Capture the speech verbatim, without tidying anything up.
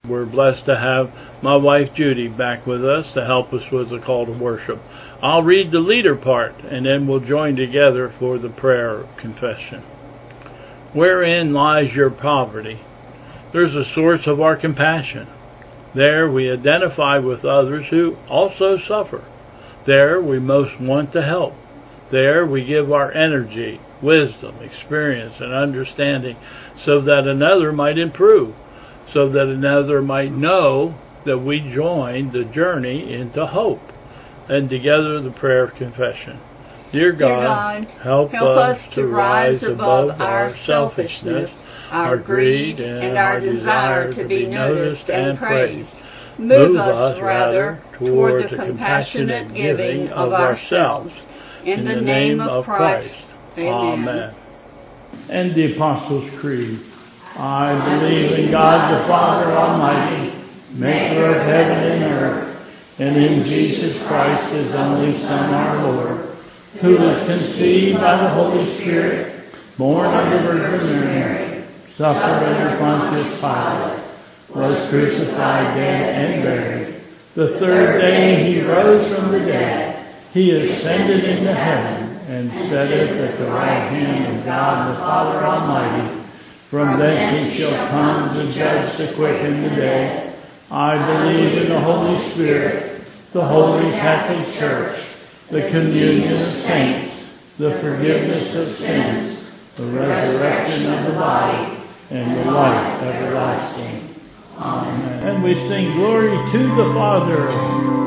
We're blessed to have my wife Judy back with us to help us with the call to worship. I'll read the leader part, and then we'll join together for the prayer of confession. Wherein lies your poverty? There's a source of our compassion. There we identify with others who also suffer. There we most want to help. There we give our energy, wisdom, experience, and understanding so that another might improve, so that another might know that we join the journey into hope. And together the prayer of confession. Dear God, Dear God help, help us to rise above our selfishness, selfishness, our greed, and our desire to be noticed and praised. Move us, rather, toward the compassionate giving of ourselves. In the name of Christ. Amen. And the Apostles' Creed. I believe in God the Father Almighty, maker of heaven and earth, and in Jesus Christ, his only Son, our Lord, who was conceived by the Holy Spirit, born of the Virgin Mary, suffered under Pontius Pilate, was crucified, dead, and buried. The third day he rose from the dead. He ascended into heaven and sitteth at the right hand of God the Father Almighty. From thence he shall come to judge the quick and the dead. I believe in the Holy Spirit, the Holy Catholic Church, the communion of saints, the forgiveness of sins, the resurrection of the body, and the life everlasting. Amen. And we sing glory to the Father,